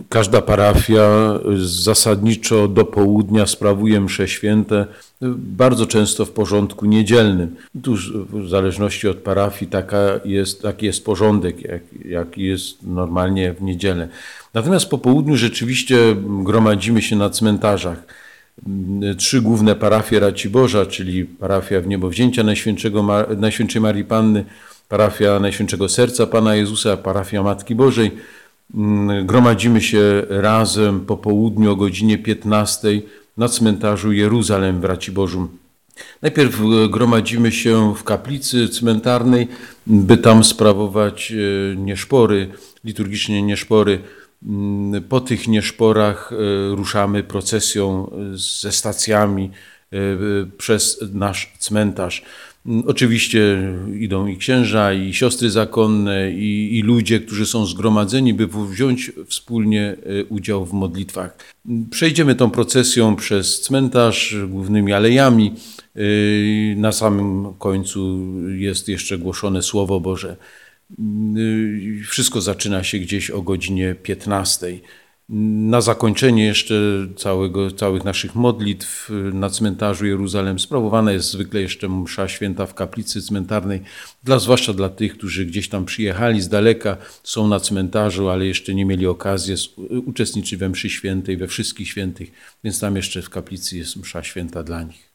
Każda parafia zasadniczo do południa sprawuje msze święte, bardzo często w porządku niedzielnym. Tu w zależności od parafii taki jest porządek, jaki jest normalnie w niedzielę. Natomiast po południu rzeczywiście gromadzimy się na cmentarzach. 3 główne parafie Raciborza, czyli parafia Wniebowzięcia Najświętszej Marii Panny, parafia Najświętszego Serca Pana Jezusa, parafia Matki Bożej. Gromadzimy się razem po południu o godzinie 15 na cmentarzu Jeruzalem w Raciborzu. Najpierw gromadzimy się w kaplicy cmentarnej, by tam sprawować nieszpory, liturgicznie nieszpory. Po tych nieszporach ruszamy procesją ze stacjami przez nasz cmentarz. Oczywiście idą i księża, i siostry zakonne, i ludzie, którzy są zgromadzeni, by wziąć wspólnie udział w modlitwach. Przejdziemy tą procesją przez cmentarz głównymi alejami. Na samym końcu jest jeszcze głoszone Słowo Boże. Wszystko zaczyna się gdzieś o godzinie 15. Na zakończenie jeszcze całych naszych modlitw na cmentarzu Jeruzalem sprawowana jest zwykle jeszcze msza święta w kaplicy cmentarnej, zwłaszcza dla tych, którzy gdzieś tam przyjechali z daleka, są na cmentarzu, ale jeszcze nie mieli okazji uczestniczyć we mszy świętej, we wszystkich świętych, więc tam jeszcze w kaplicy jest msza święta dla nich.